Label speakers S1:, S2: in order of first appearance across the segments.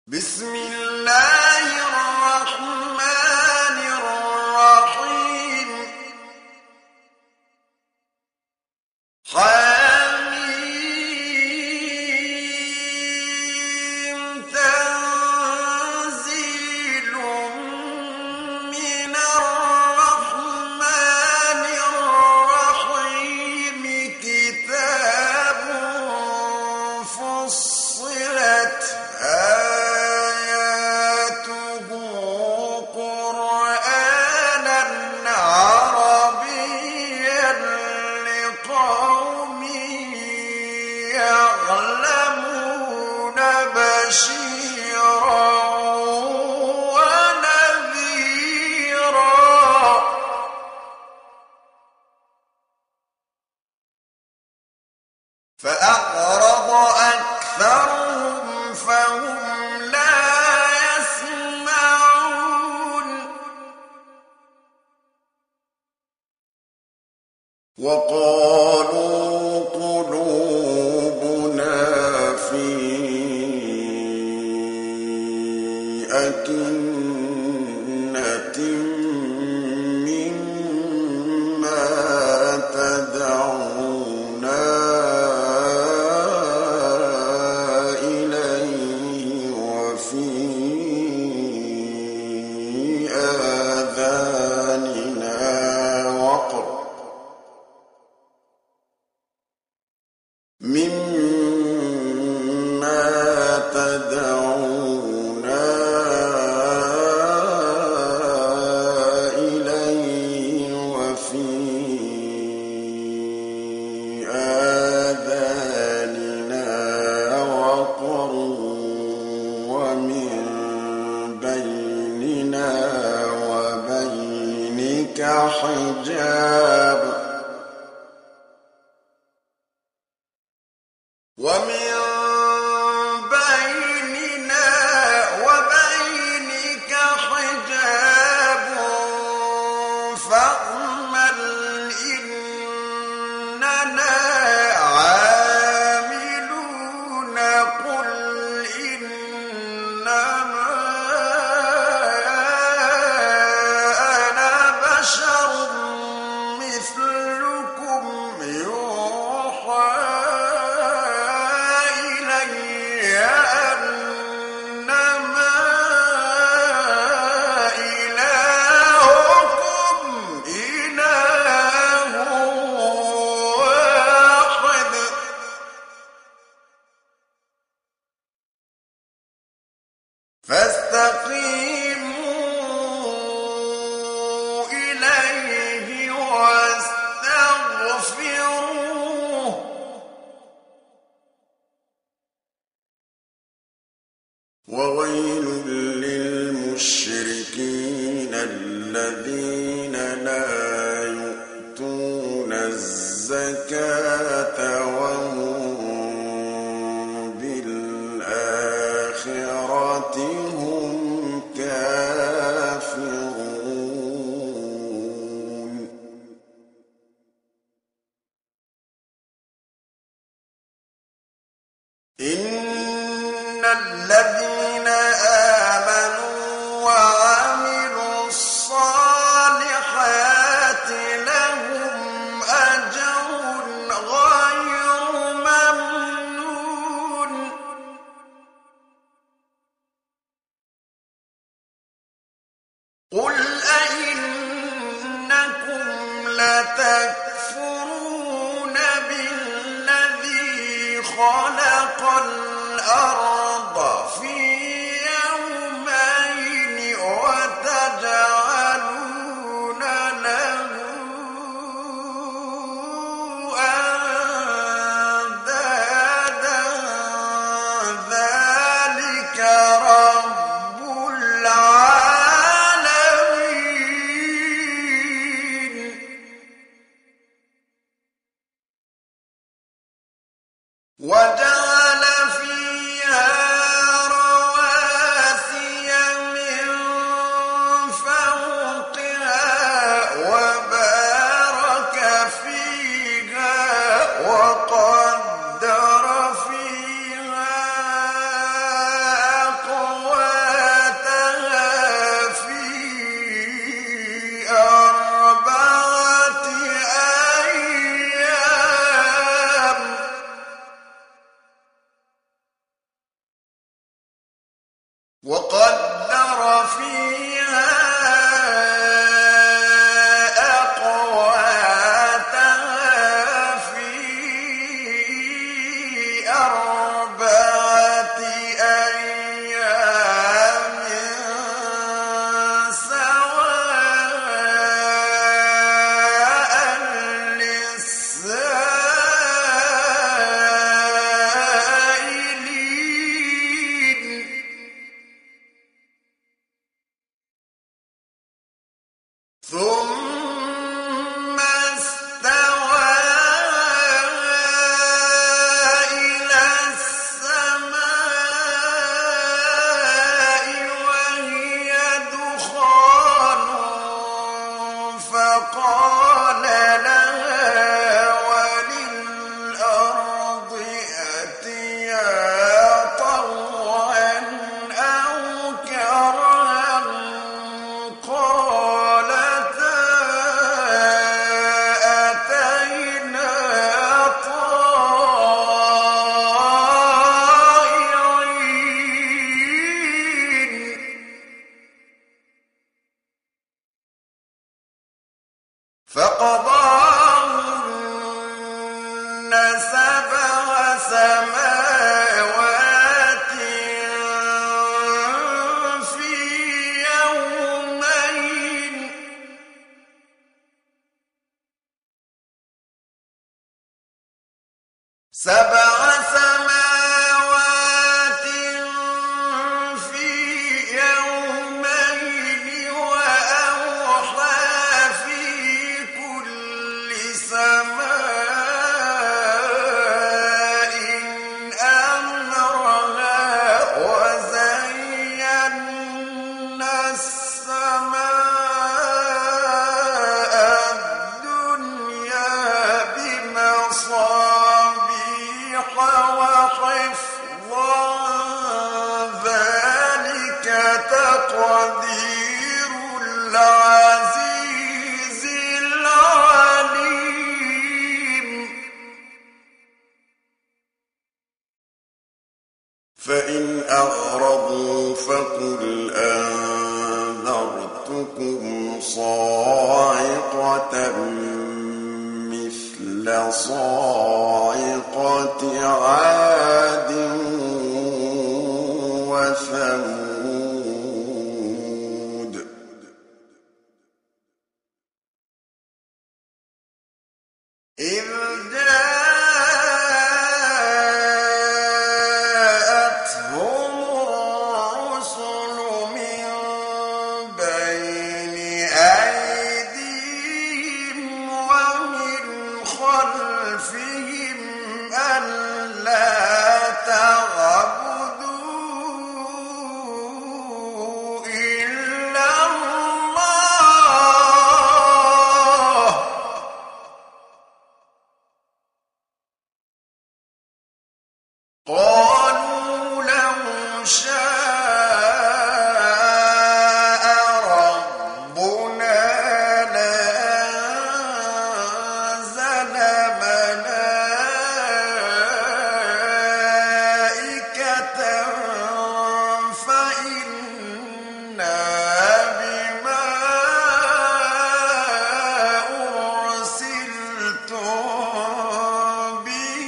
S1: بسم الله الرحمن الرحيم حميم تنزيل من الرحمن الرحيم كتاب فصلت آياته قرآنا عربيا لقوم يعلمون بشيرا ونذيرا فأعرض أكثرهم فهم لا يسمعون وقالوا قلوبنا في أكنة مما تدعونا إليه وفي آذاننا وقر مما تدعونا إليه وفي آذاننا وقر ومن بيننا وبينك حجاب ومن بيننا وبينك حجاب فاعمل إننا عاملون قل إنما أنا بشر مثلكم يوحى أنما إلهكم إله واحد فاستقيموا إليه واستغفروه وويل للمشركين الذين لا يؤتون الزكاة وهم بالآخرة هم كافرون إن الذين آمنوا وعملوا الصالحات لهم أجر غير ممنون قل أئنكم لتكفرون بالذي خلق الأرض في يومين وقدر فيها أقواتها في 4 أيام سواء للسائلين ثم استوى إلى السماء وهي دخان فقال لها وللأرض ائتيا طوعا أو كرها قالتا أتينا طائعين فقضاهن 7 سماوات في يومين 7 سماوات في يومين وأوحى في كل سماء أمرها وزينا السماء الدنيا بمصابيح وحفظا ذلك تقدير العزيز العليم فإن أعرضوا فقل أنذرتكم صاعقة مثل صاعقة عاد وثمود إذ جاءتهم الرسل من بين أيديهم ومن خلفهم ألا تعبدوا إلا الله قالوا لو شاء ربنا لأنزل ملائكة فإنا بما أرسلتم به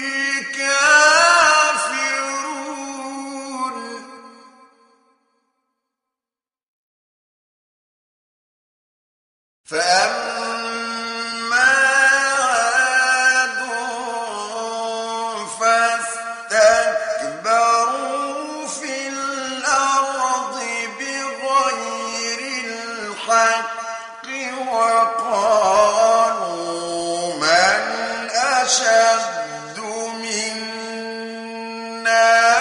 S1: كافرون فأما عاد فاستكبروا في الأرض بغير الحق وقالوا من أشد منا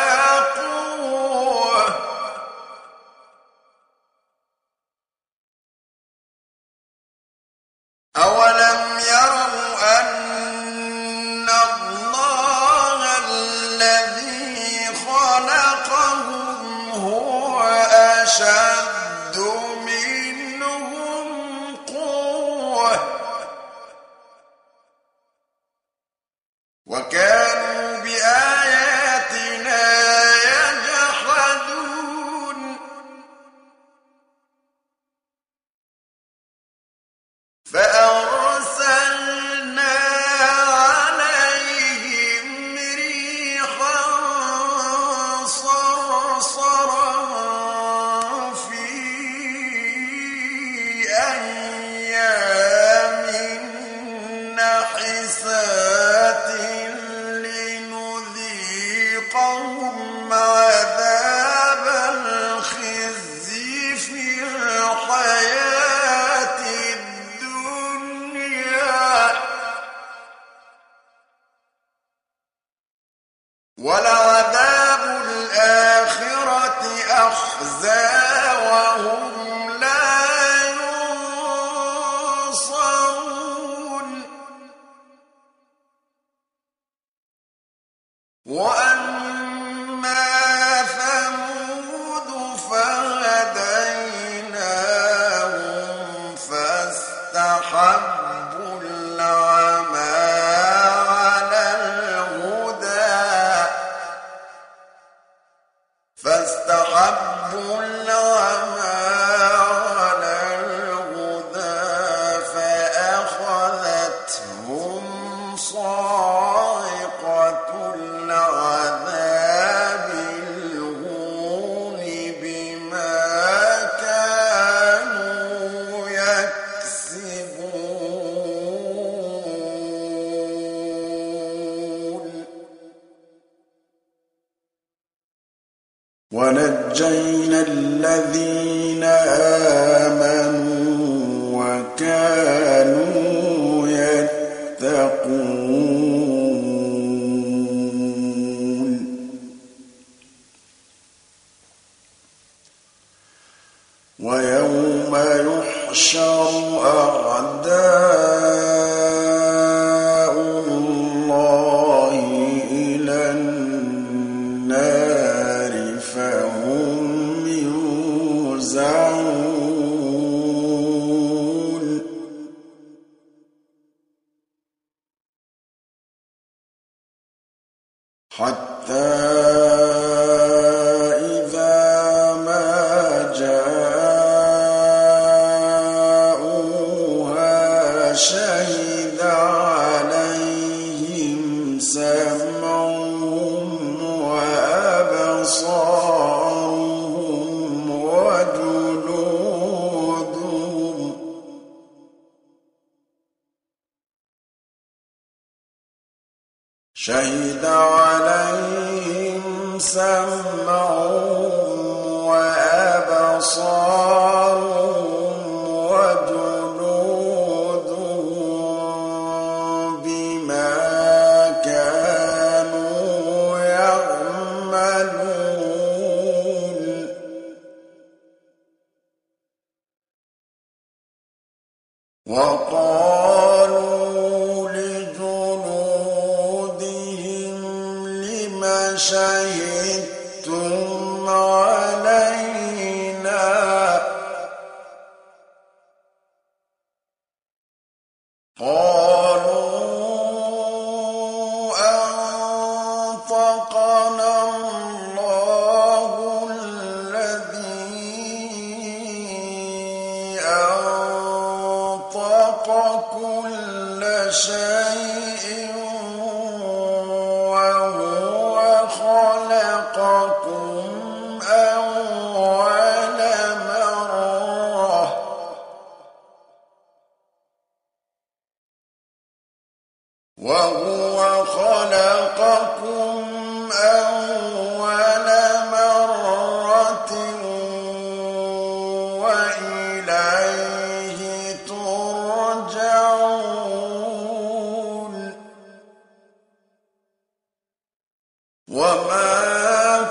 S1: قوة عذاب الخزي في الحياة الدنيا ولعذاب الآخرة أخزى وهم لا ينصرون وأما ثمود فهديناهم فاستحبوا العمى على الهدى فأخذتهم صاعقة العذاب الهون بما كانوا يكسبون ونجينا الذين آمنوا وكانوا يتقون ويوم يحشر أعداء الله إلى النار فهم يوزعون حتى إذا ما جاءوها شهد عليهم سمعهم وأبصارهم وجلودهم شهد عليهم سمعهم وأبصارهم وجلودهم بما كانوا يعملون وقالوا لجلودهم لم شهدتم علينا قالوا أنطقنا الله الذي أنطق كل شيء وهو خلقكم أول مرة وإليه ترجعون وما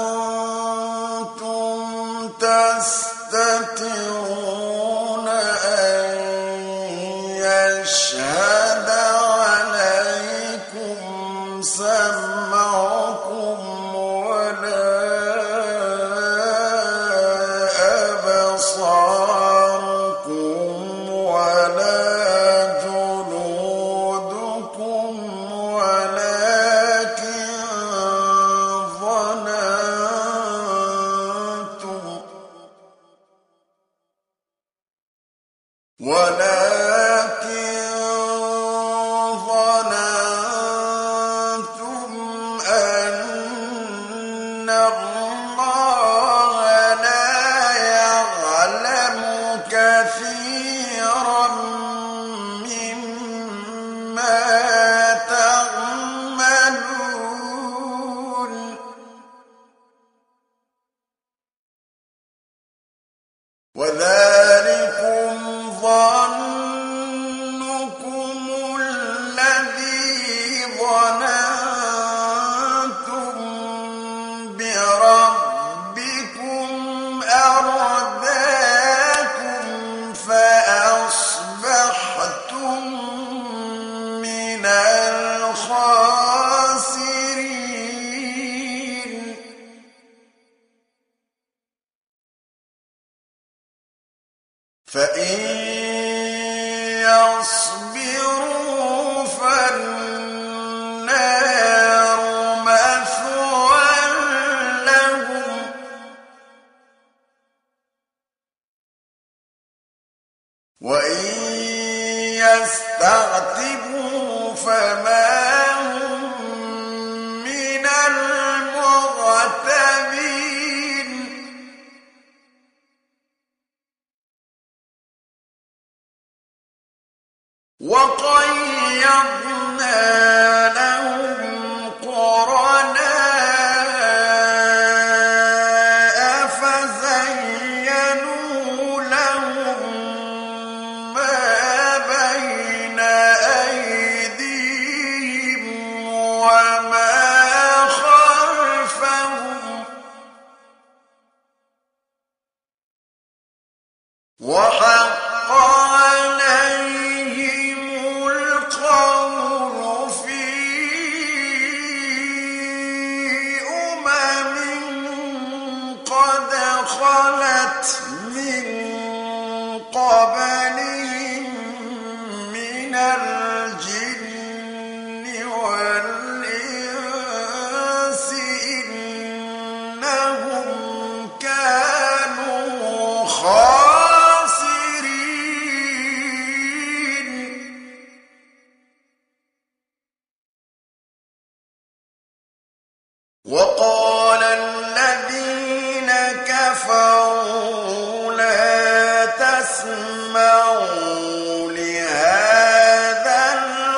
S1: كنتم تستترون أن يشهد عليكم سمعكم ولا أبصاركم ولا جلودكم ولكن ظننتم أن الله لا يعلم كثيرا مما تعملون فإن يصبروا فالنار مثوى لهم وإن يستعتبوا فما هم من المعتبين وقيضنا لهم قرناء فزينوا لهم ما بين أيديهم وما خلفهم وحق عليهم القول في قد خلت من قبلهم من الجن والإنس إنهم كانوا خاسرين وقال الذين كفروا لا تسمعوا لهذا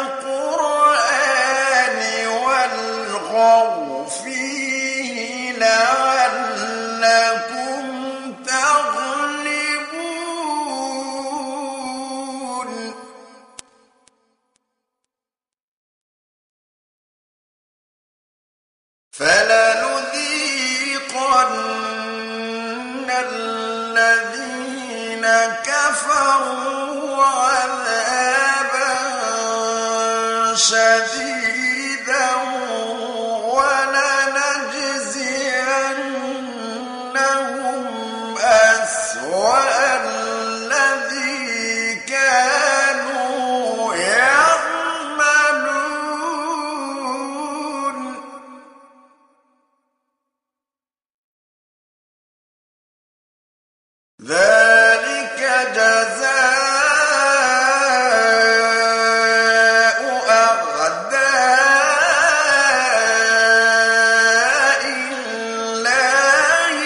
S1: القرآن والغوا فيه لعلكم تغلبون فلنذيقن الذين كفروا عذابا شديدا ولنجزينهم أسوأ الذي كانوا يعملون ذلك جزاء أعداء الله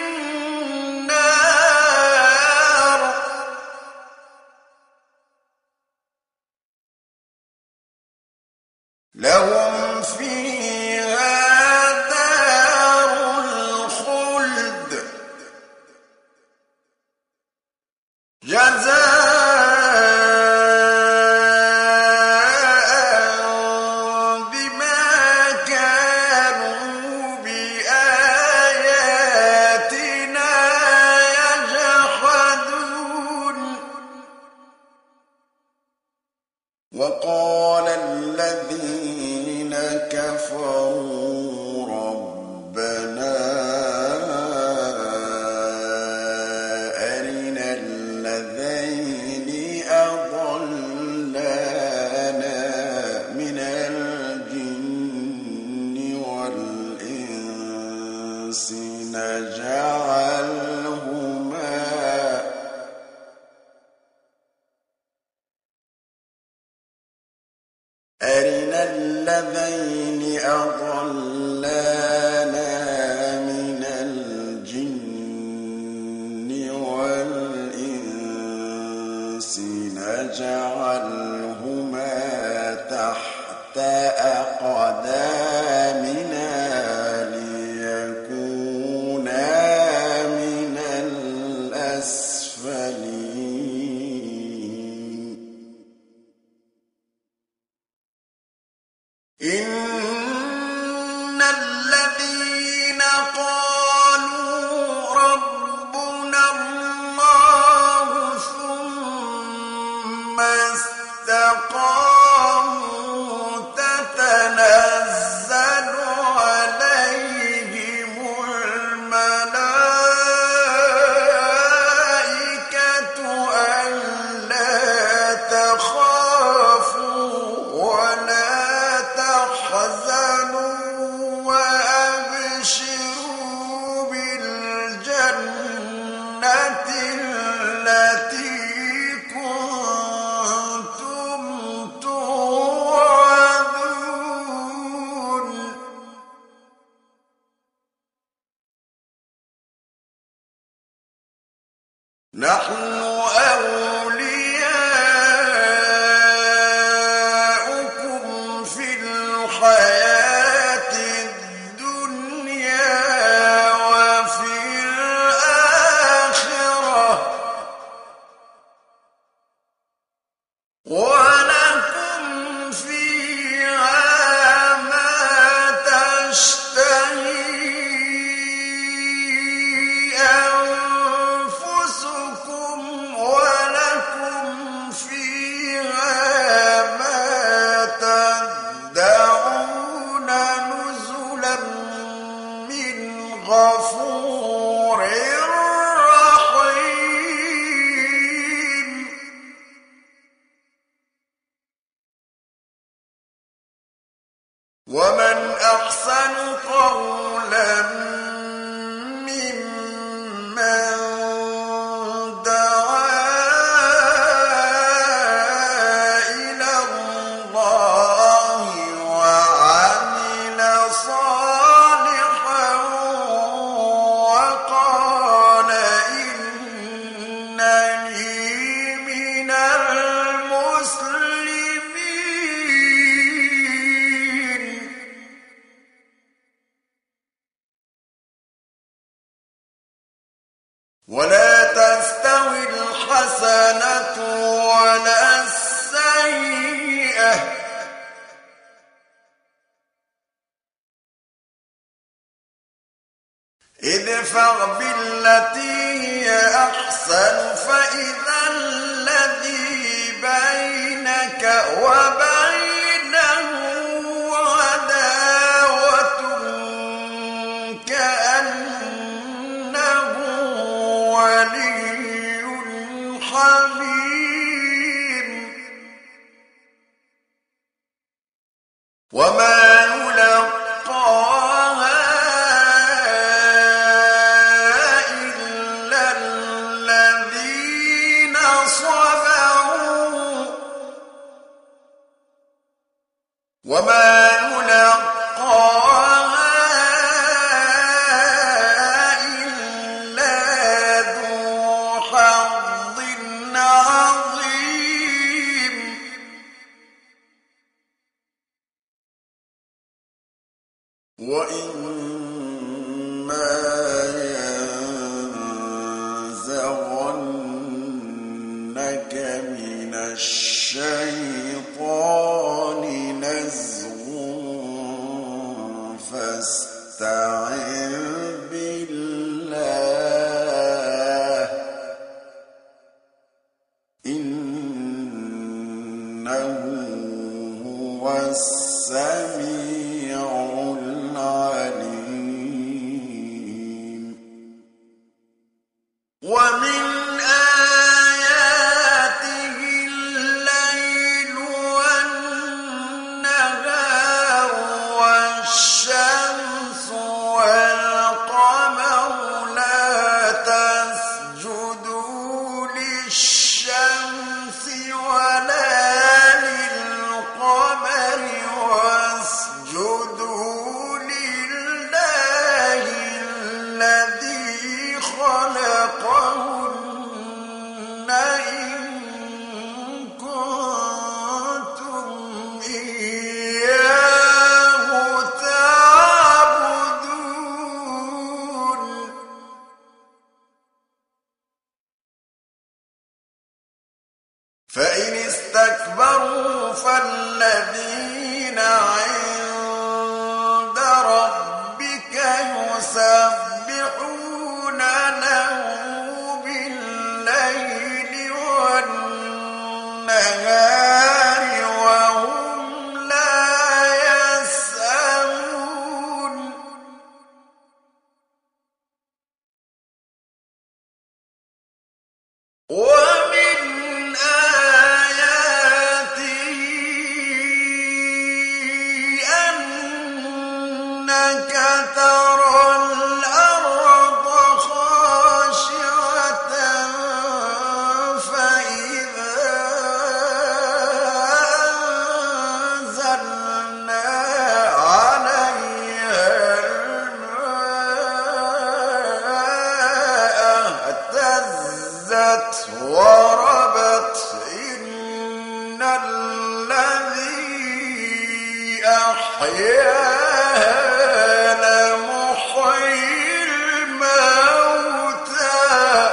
S1: النار لهم فيها دار الخلد جزاء بما كانوا بآياتنا يجحدون وقال الذين كفروا ربنا أرنا الذين أضلانا من الجن والإنس أرنا الذين أضلانا من الجن والإنس نجعلهما تحت أقدامنا ليكونا من نحن أولياؤكم في الحياة الدنيا وفي الآخرة ولكم فيها ما تشتهي أنفسكم ولكم فيها ما تدعون نزلا من غفور رحيم. ومن أحسن قولا ممن دعا إلى الله وعمل صالحا وقال إنني من المسلمين. ولا تستوي الحسنة ولا السيئة ادفع بالتي هي أحسن فإذا الذي بينك وبينه عداوة كأنه ولي حميم. وما يلقاها إلا الذين صبروا وما يلقاها إلا ذو حظ عظيم. وإما ينزغنك من الشيطان نزغ فاستعذ بالله إنه هو السميع العليم. ومن آياته الليل والنهار والشمس والقمر لا تسجدوا للشمس ولا للقمر واسجدوا لله الذي خلقهن إن كنتم إياه تعبدون. فإن استكبروا فالذين عند ربك يسبحون له بالليل والنهار وهم لا يسأمون. ومن آياته وربت إن الذي أحياها لمحيي الموتى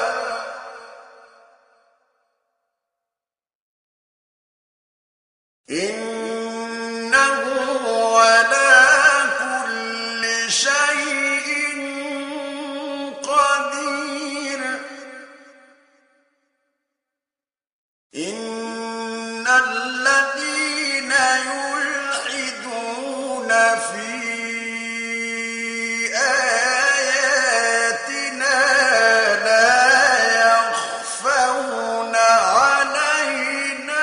S1: إنه على كل شيء قدير إن الذين يلحدون في آياتنا لا يخفون علينا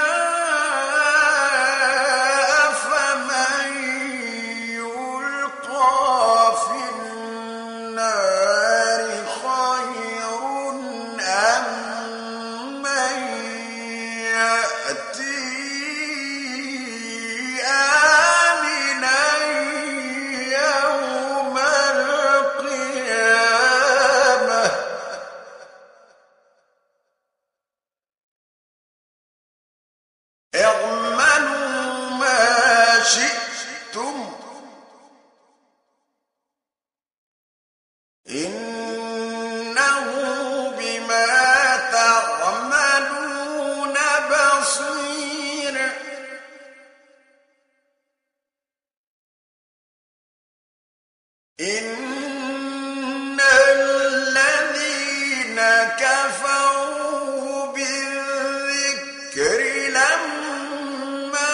S1: أفمن يلقى في النار خير أم من يأتي آمنا يوم القيامة اعملوا ما شئتم إنه بما تعملون بصير إن الذين كفروا بالذكر لما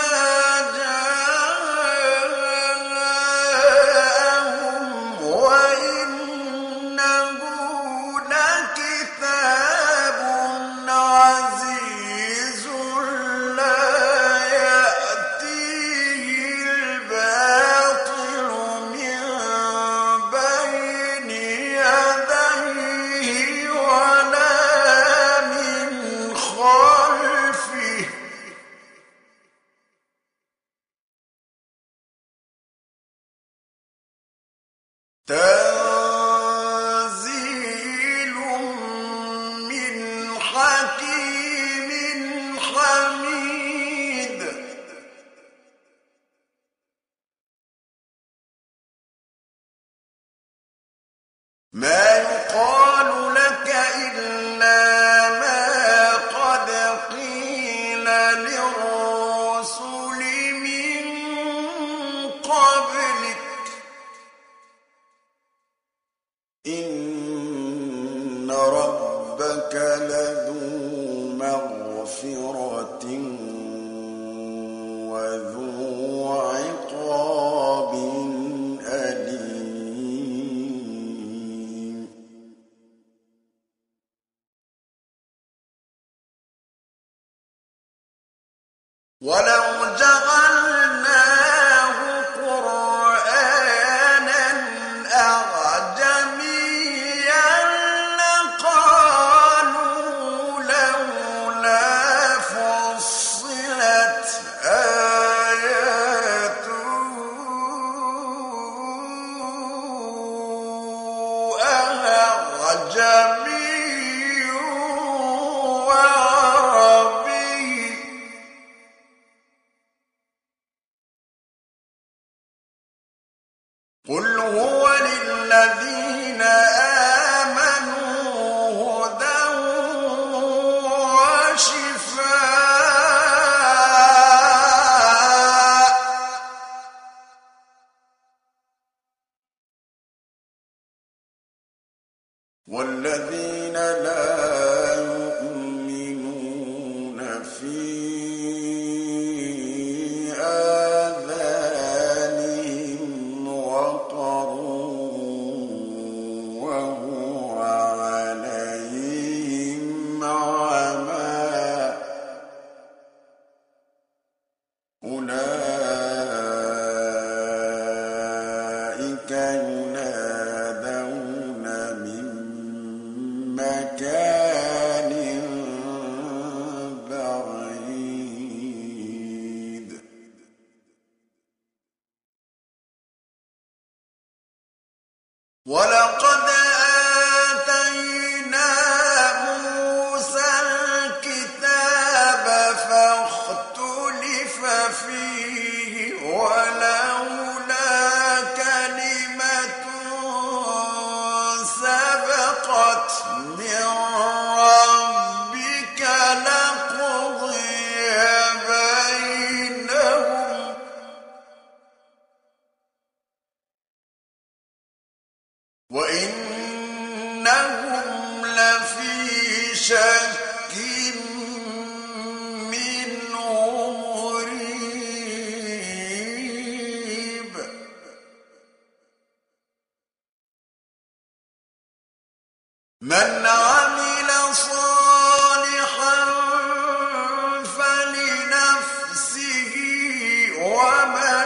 S1: جاءهم وإنه لكتاب عزيز لا يأتيه الباطل من بين يديه ولا من خلفه تنزيل من حكيم حميد ما يقال لك إلا ما قد قيل للرسل من قبلك إن ربك لذو مغفرة وذو عقاب أليم ولو جعلناه قرآنا أعجميا لقالوا لولا فصلت آياته أعجمي وعربي قل هو للذين آمنوا هدى وشفاء والذين لا يؤمنون في آذانهم وقر وهو عليهم عمى أولئك ينادون من مكان بعيد ولقد سبقت من ربك لقضي بينهم وإنهم لفي شك منه مريب من عمل صالحا فلنفسه ومن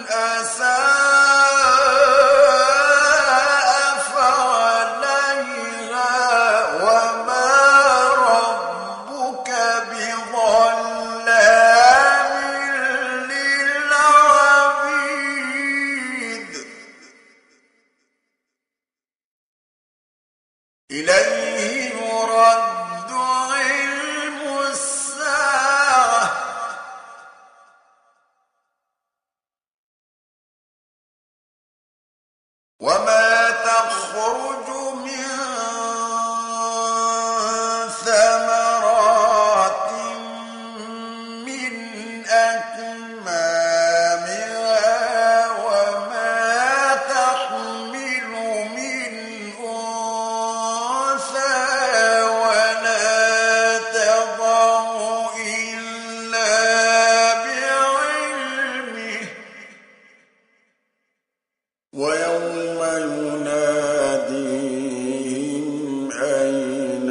S1: أساء فعليها وما ربك بظلام للعبيد إليه يرد علم الساعة وما تخرج من ثمرات من أكمامها وما تحمل من أنثى ولا تضع إلا بعلمه ويوم يناديهم أين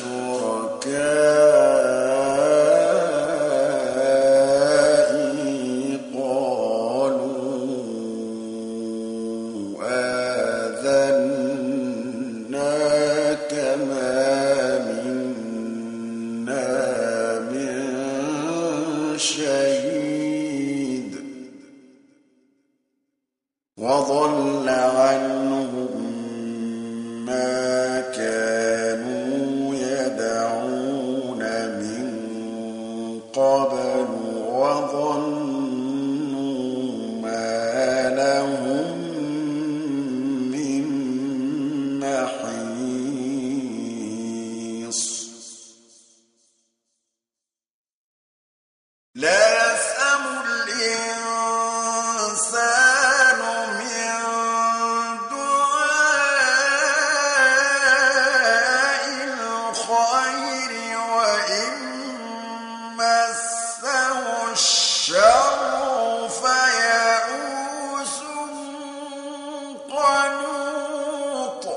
S1: شركائي قالوا آذناك ما منا من شهيد وضل عنهم ما كانوا يدعون من قبل وظنوا ما لهم من محيص لا يسأم الإنسان من دعاء الخير وإن مسه الشر فيئوس قنوط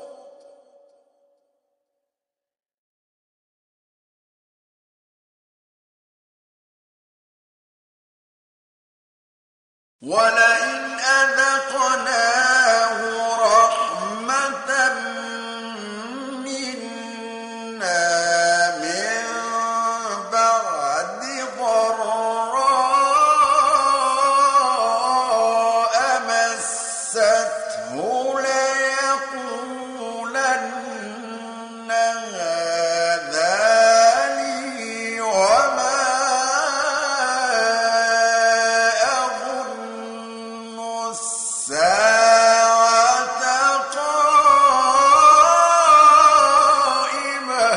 S1: ولئن أذقناه رحمة منا من بعد ضراء مسته ليقولن هذا لي وما أظن الساعة قائمة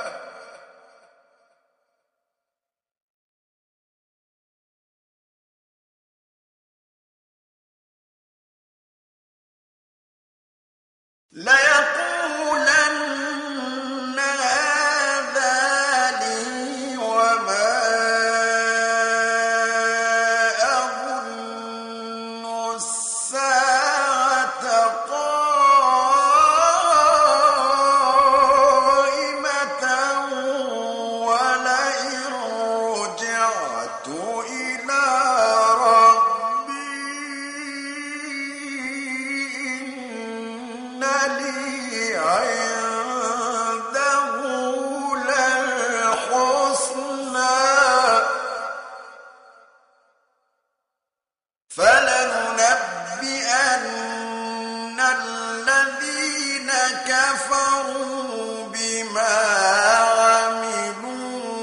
S1: ليقولن هذا لي وما أظن الساعة قائمة ولئن رجعت إلى ربي إن لي عنده للحسنى فلننبئن الذين كفروا بما عملوا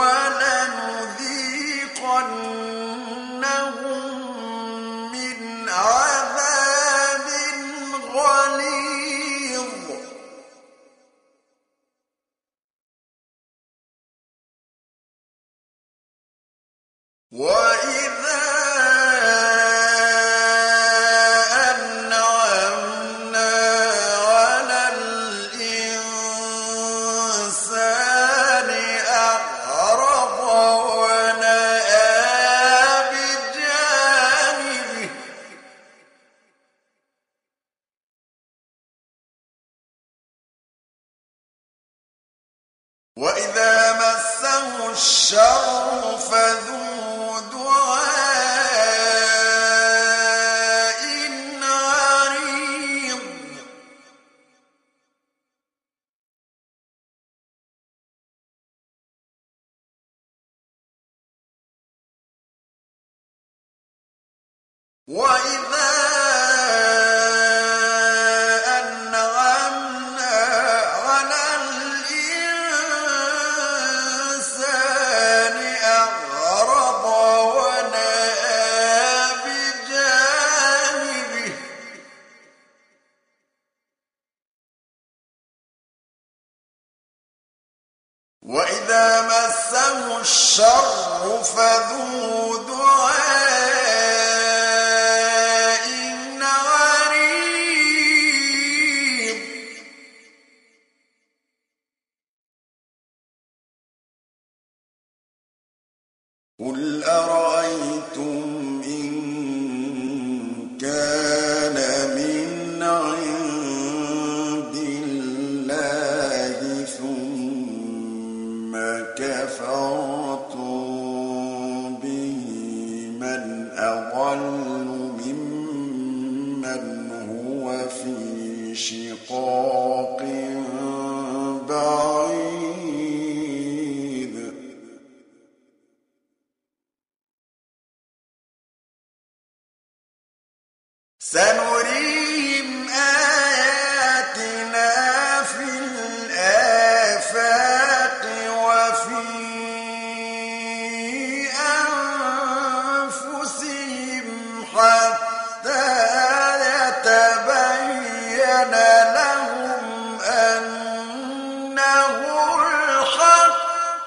S1: ولنذيقنهم من عذاب غليظ وإذا أنعمنا على الإنسان أعرض ونأى بجانبه وإذا مسه الشر فذو دعاء عريض وإذا أنعمنا على الإنسان أعرض ونأى بجانبه وإذا مسه الشر فذو دعاء عريض قل أرأيتم إن كان من عند الله ثم كفرتم به من أضل ممن هو في شقاق بعيد سنريهم آياتنا في الآفاق وفي أنفسهم حتى يتبين لهم أنه الحق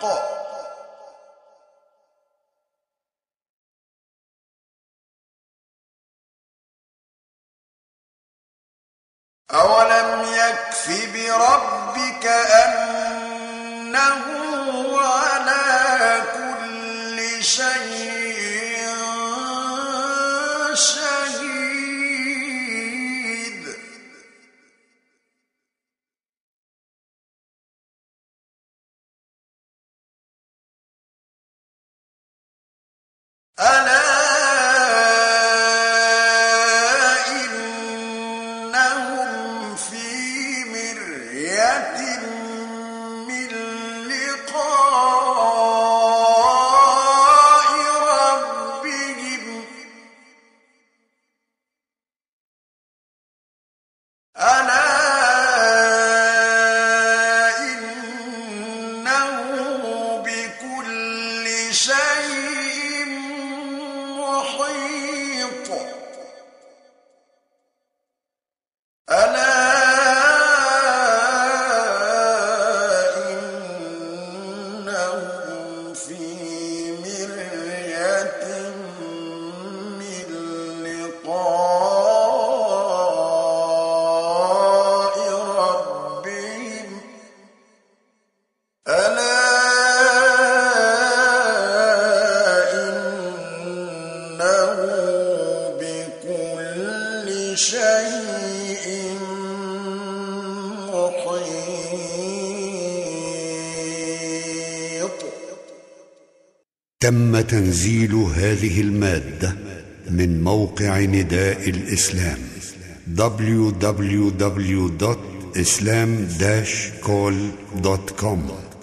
S1: أولم يكف بربك أنه على كل شيء شهيد ألا إنهم في مرية من لقاء ربهم ألا إنه بكل شيء محيط ألا إنهم في مرية من لقاء ربهم ألا إنه بكل شيء محيط.
S2: تم تنزيل هذه المادة من موقع نداء الإسلام www.islam-call.com